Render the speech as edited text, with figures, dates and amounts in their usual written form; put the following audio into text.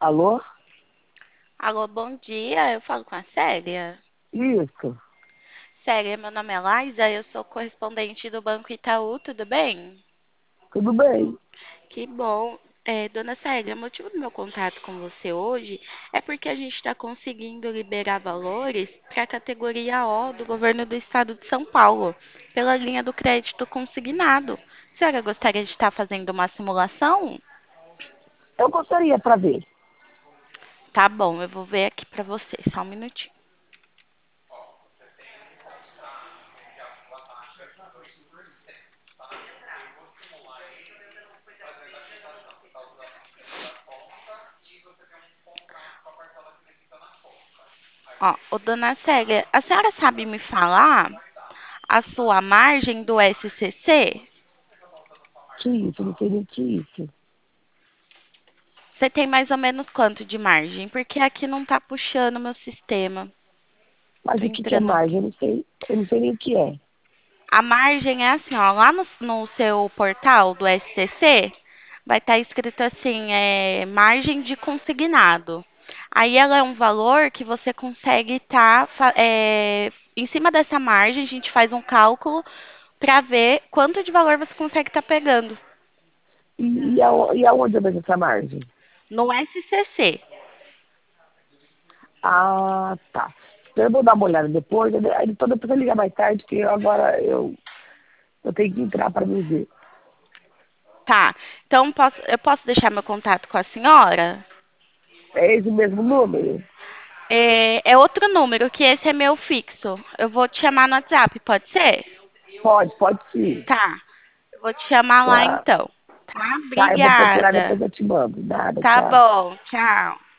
Alô? Alô, bom dia. Eu falo com a Célia. Isso, Célia, meu nome é Laisa, eu sou correspondente do Banco Itaú, tudo bem? tudo bem. Que bom. Dona Célia, o motivo do meu contato com você hoje é porque a gente está conseguindo liberar valores para a categoria O do governo do estado de São Paulo, pela linha do crédito consignado. A senhora gostaria de estar fazendo uma simulação? Eu gostaria para ver. Tá bom, eu vou ver aqui para você, só um minutinho. Ó, dona Célia, a senhora sabe me falar a sua margem do SCC? Que isso, não sei nem que isso. Você tem mais ou menos quanto de margem? Porque aqui não tá puxando o meu sistema. Mas Tô o que é entrando. margem? Eu não sei nem o que é. A margem é assim, ó, lá no seu portal do SCC, vai estar escrito assim, margem de consignado. Aí ela é um valor que você consegue estar, em cima dessa margem, a gente faz um cálculo para ver quanto de valor você consegue estar pegando E aonde eu vejo essa margem? no SCC. Ah, tá. Então eu vou dar uma olhada depois, aí então depois eu ligar mais tarde, porque agora eu tenho que entrar para me ver. Tá. Então eu posso deixar meu contato com a senhora? É esse mesmo número? É outro número, que esse é meu fixo. Eu vou te chamar no WhatsApp, pode ser? Pode sim. Tá. Eu vou te chamar lá Tá, então. Tá? tá, eu vou procurar, Obrigada. depois eu te mando. Nada, Tá tchau. bom. Tchau.